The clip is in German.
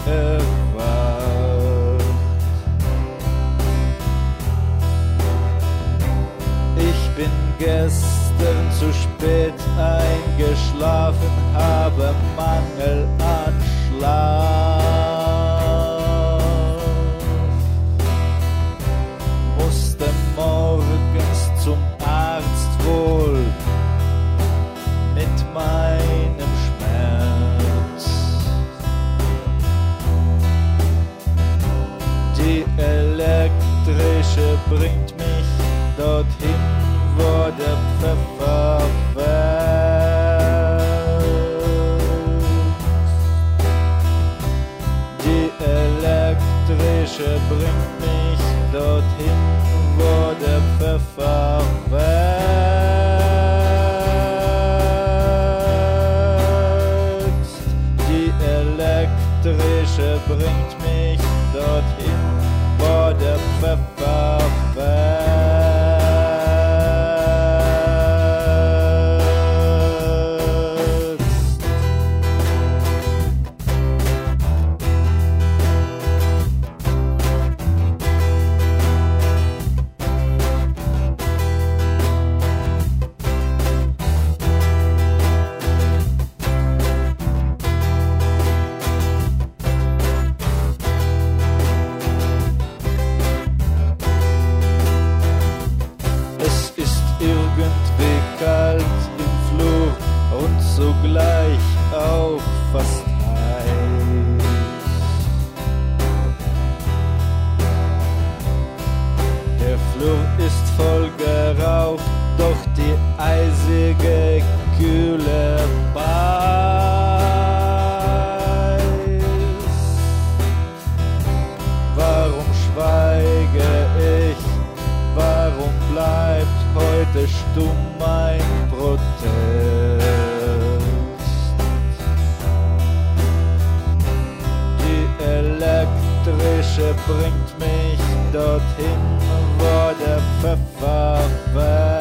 erwacht. Ich bin gestern zu spät eingeschlafen, habe Mangel an Schlaf, musste morgens zum Arzt wohl mit meinem Schmerz. Die elektrische bringt mich dorthin, wo der Pfeffer wächst. Die elektrische bringt mich dorthin, wo der Pfeffer wächst. Die elektrische bringt mich dorthin, wo der Pfeffer wächst. Irgendwie kalt im Flur und zugleich auch fast heiß. Der Flur ist voll geraucht, doch die eisige Kühle beißt. Warum schweige ich? Warum bleibt heute stumm mein Protest? Die elektrische bringt mich dorthin, wo der Pfeffer wächst.